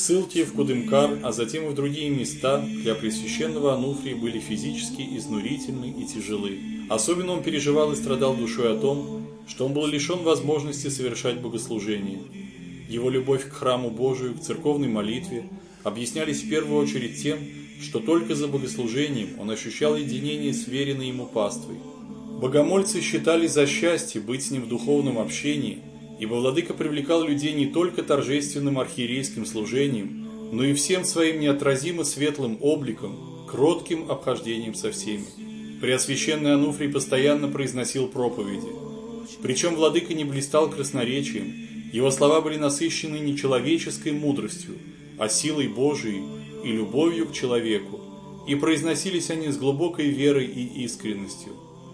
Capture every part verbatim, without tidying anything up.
ссылки в Кудымкар, а затем и в другие места для Преосвященного Ануфрия были физически изнурительны и тяжелы. Особенно он переживал и страдал душой о том, что он был лишен возможности совершать богослужение. Его любовь к храму Божию, к церковной молитве объяснялись в первую очередь тем, что только за богослужением он ощущал единение с веренной ему паствой. Богомольцы считали за счастье быть с ним в духовном общении, ибо владыка привлекал людей не только торжественным архиерейским служением, но и всем своим неотразимо светлым обликом, кротким обхождением со всеми. Преосвященный Ануфрий постоянно произносил проповеди. Причем владыка не блистал красноречием, его слова были насыщены не человеческой мудростью, а силой Божией и любовью к человеку, и произносились они с глубокой верой и искренностью.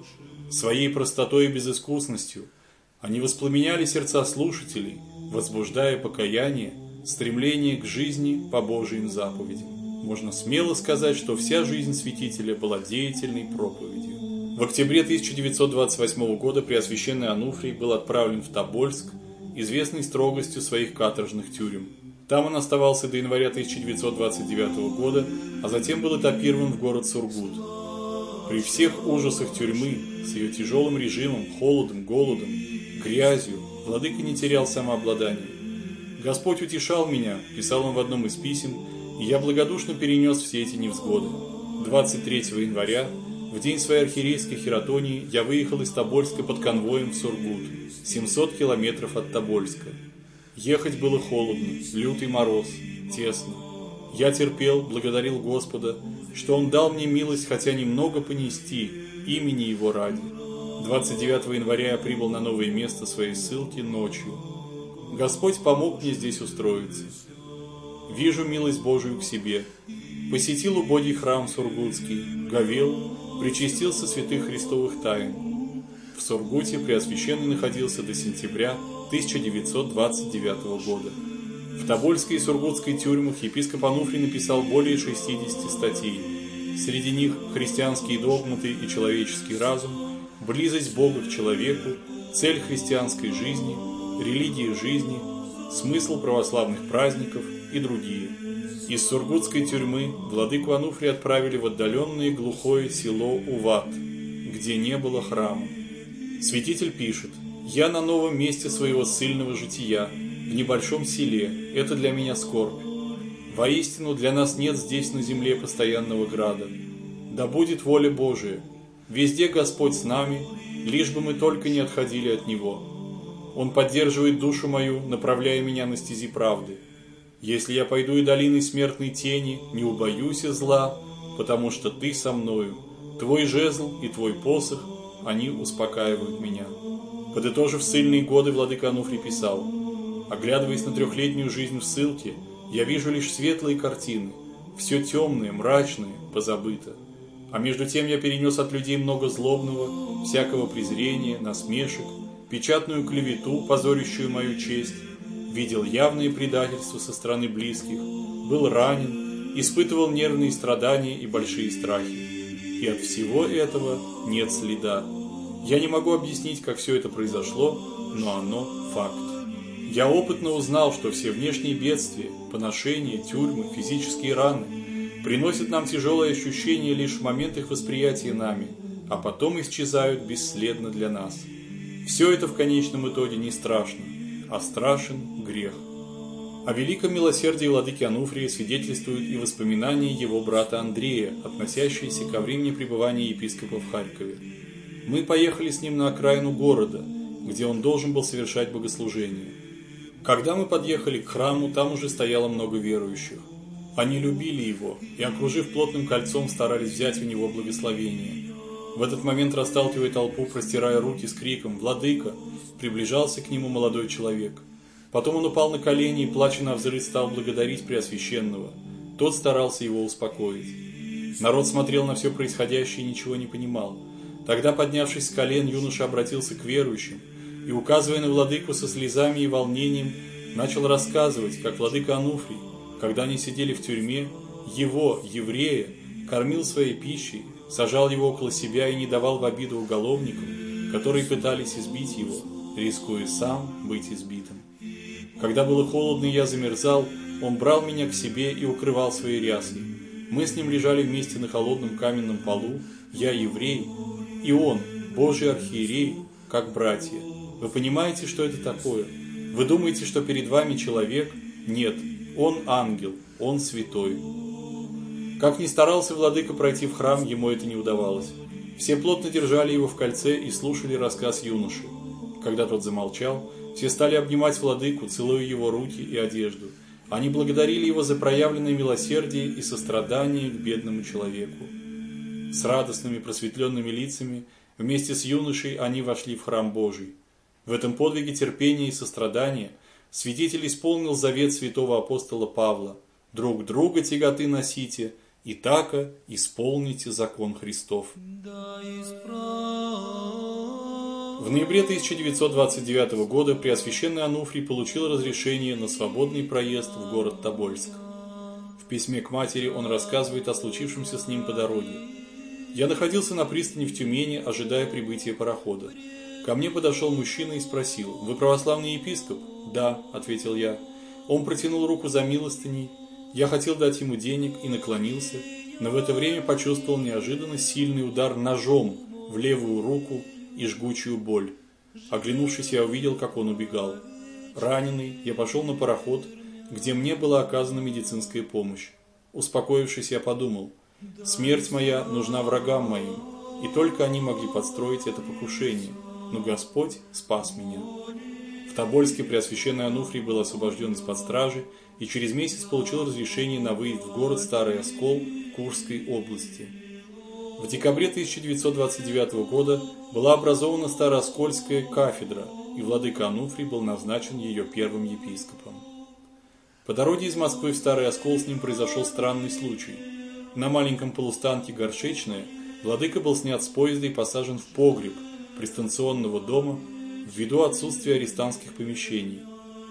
Своей простотой и безыскусностью они воспламеняли сердца слушателей, возбуждая покаяние, стремление к жизни по Божьим заповедям. Можно смело сказать, что вся жизнь святителя была деятельной проповедью. В октябре тысяча девятьсот двадцать восьмого года Преосвященный Ануфрий был отправлен в Тобольск, известный строгостью своих каторжных тюрем. Там он оставался до января тысяча девятьсот двадцать девятого года, а затем был этапирован в город Сургут. При всех ужасах тюрьмы, с ее тяжелым режимом, холодом, голодом, грязью, владыка не терял самообладания. «Господь утешал меня», – писал он в одном из писем, – «и я благодушно перенес все эти невзгоды. двадцать третьего января, в день своей архиерейской хератонии, я выехал из Тобольска под конвоем в Сургут, семьсот километров от Тобольска. Ехать было холодно, лютый мороз, тесно. Я терпел, благодарил Господа, что Он дал мне милость хотя немного понести имени Его ради. двадцать девятого января я прибыл на новое место своей ссылки ночью. Господь помог мне здесь устроиться. Вижу милость Божию к себе. Посетил убогий храм Сургутский, говел, причастился святых христовых тайн. В Сургуте Преосвященный находился до сентября тысяча девятьсот двадцать девятого года. В Тобольской и Сургутской тюрьмах епископ Ануфрий написал более шестидесяти статей. Среди них христианские догматы и человеческий разум, близость Бога к человеку, цель христианской жизни, религия жизни, смысл православных праздников и другие. Из Сургутской тюрьмы владыку Ануфрия отправили в отдаленное глухое село Уват, где не было храма. Святитель пишет: «Я на новом месте своего ссыльного жития, в небольшом селе, это для меня скорбь. Воистину для нас нет здесь на земле постоянного града. Да будет воля Божия, везде Господь с нами, лишь бы мы только не отходили от Него. Он поддерживает душу мою, направляя меня на стези правды. Если я пойду и долиной смертной тени, не убоюсь зла, потому что Ты со мною, Твой жезл и Твой посох, они успокаивают меня». Подытожив ссыльные годы, владыка Ануфрий писал: «Оглядываясь на трехлетнюю жизнь в ссылке, я вижу лишь светлые картины, все темное, мрачное, позабыто. А между тем я перенес от людей много злобного, всякого презрения, насмешек, печатную клевету, позорящую мою честь, видел явные предательства со стороны близких, был ранен, испытывал нервные страдания и большие страхи. И от всего этого нет следа. Я не могу объяснить, как все это произошло, но оно факт. Я опытно узнал, что все внешние бедствия, поношения, тюрьмы, физические раны приносят нам тяжелое ощущение лишь в момент их восприятия нами, а потом исчезают бесследно для нас. Все это в конечном итоге не страшно, а страшен грех». О великом милосердии владыки Ануфрия свидетельствуют и воспоминания его брата Андрея, относящиеся ко времени пребывания епископа в Харькове. «Мы поехали с ним на окраину города, где он должен был совершать богослужение. Когда мы подъехали к храму, там уже стояло много верующих. Они любили его и, окружив плотным кольцом, старались взять у него благословение. В этот момент, расталкивая толпу, простирая руки с криком «Владыка!», приближался к нему молодой человек. Потом он упал на колени и, плача навзрыд, стал благодарить Преосвященного. Тот старался его успокоить. Народ смотрел на все происходящее и ничего не понимал. Тогда, поднявшись с колен, юноша обратился к верующим и, указывая на владыку со слезами и волнением, начал рассказывать, как владыка Ануфрий, когда они сидели в тюрьме, его, еврея, кормил своей пищей, сажал его около себя и не давал в обиду уголовникам, которые пытались избить его, рискуя сам быть избитым. Когда было холодно и я замерзал, он брал меня к себе и укрывал своей рясой. Мы с ним лежали вместе на холодном каменном полу, я еврей, и он, Божий архиерей, как братья. Вы понимаете, что это такое? Вы думаете, что перед вами человек? Нет, он ангел, он святой. Как ни старался владыка пройти в храм, ему это не удавалось. Все плотно держали его в кольце и слушали рассказ юноши. Когда тот замолчал, все стали обнимать владыку, целуя его руки и одежду. Они благодарили его за проявленное милосердие и сострадание к бедному человеку. С радостными просветленными лицами вместе с юношей они вошли в храм Божий. В этом подвиге терпения и сострадания свидетель исполнил завет святого апостола Павла: «Друг друга тяготы носите, и тако исполните закон Христов». В ноябре тысяча девятьсот двадцать девятого года Преосвященный Ануфрий получил разрешение на свободный проезд в город Тобольск. В письме к матери он рассказывает о случившемся с ним по дороге. «Я находился на пристани в Тюмени, ожидая прибытия парохода. Ко мне подошел мужчина и спросил: «Вы православный епископ?» «Да», – ответил я. Он протянул руку за милостыней. Я хотел дать ему денег и наклонился, но в это время почувствовал неожиданно сильный удар ножом в левую руку и жгучую боль. Оглянувшись, я увидел, как он убегал. Раненый, я пошел на пароход, где мне была оказана медицинская помощь. Успокоившись, я подумал: смерть моя нужна врагам моим, и только они могли подстроить это покушение, но Господь спас меня. В Тобольске Преосвященный Ануфрий был освобожден из-под стражи и через месяц получил разрешение на выезд в город Старый Оскол Курской области. В декабре тысяча девятьсот двадцать девятого года была образована Старооскольская кафедра, и владыка Ануфрий был назначен ее первым епископом. По дороге из Москвы в Старый Оскол с ним произошел странный случай. На маленьком полустанке Горшечное владыка был снят с поезда и посажен в погреб пристанционного дома ввиду отсутствия арестантских помещений.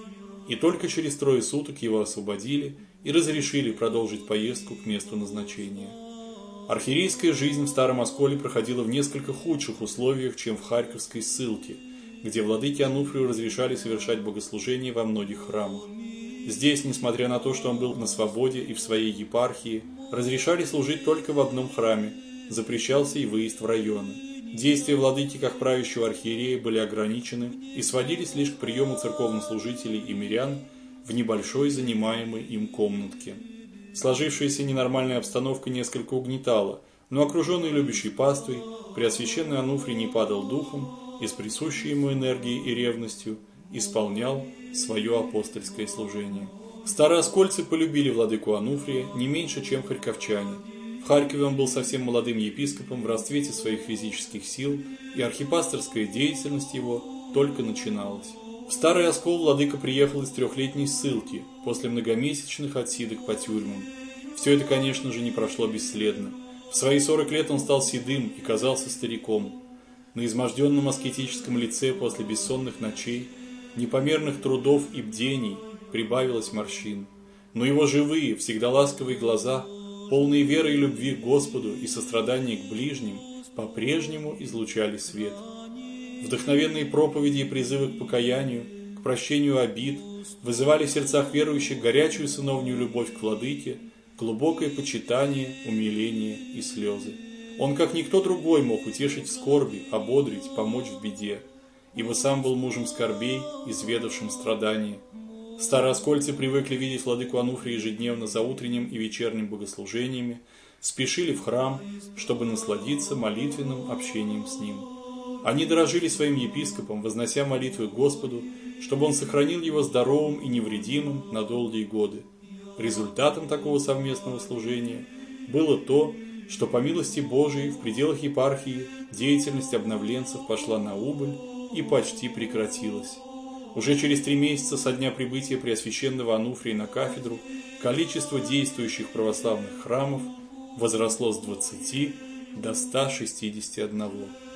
И только через трое суток его освободили и разрешили продолжить поездку к месту назначения. Архиерейская жизнь в Старом Осколе проходила в несколько худших условиях, чем в Харьковской ссылке, где владыке Ануфрию разрешали совершать богослужения во многих храмах. Здесь, несмотря на то, что он был на свободе и в своей епархии, разрешали служить только в одном храме, запрещался и выезд в районы. Действия владыки как правящего архиерея были ограничены и сводились лишь к приему церковнослужителей и мирян в небольшой занимаемой им комнатке. Сложившаяся ненормальная обстановка несколько угнетала, но окруженный любящей паствой, Преосвященный Ануфрий не падал духом и с присущей ему энергией и ревностью исполнял свое апостольское служение. Старооскольцы полюбили владыку Ануфрия не меньше, чем харьковчане. В Харькове он был совсем молодым епископом в расцвете своих физических сил, и архипасторская деятельность его только начиналась. В Старый Оскол владыка приехал из трехлетней ссылки, после многомесячных отсидок по тюрьмам. Все это, конечно же, не прошло бесследно. В свои сорок лет он стал седым и казался стариком. На изможденном аскетическом лице после бессонных ночей, непомерных трудов и бдений прибавилось морщин. Но его живые, всегда ласковые глаза, полные веры и любви к Господу и сострадания к ближним, по-прежнему излучали свет. Вдохновенные проповеди и призывы к покаянию, к прощению обид вызывали в сердцах верующих горячую сыновнюю любовь к владыке, глубокое почитание, умиление и слезы. Он, как никто другой, мог утешить в скорби, ободрить, помочь в беде, ибо сам был мужем скорбей, изведавшим страдания. Старооскольцы привыкли видеть владыку Ануфрия ежедневно за утренним и вечерним богослужениями, спешили в храм, чтобы насладиться молитвенным общением с ним. Они дорожили своим епископом, вознося молитвы к Господу, чтобы он сохранил его здоровым и невредимым на долгие годы. Результатом такого совместного служения было то, что по милости Божией в пределах епархии деятельность обновленцев пошла на убыль и почти прекратилась. Уже через три месяца со дня прибытия Преосвященного Ануфрия на кафедру количество действующих православных храмов возросло с двадцати до ста шестидесяти одного.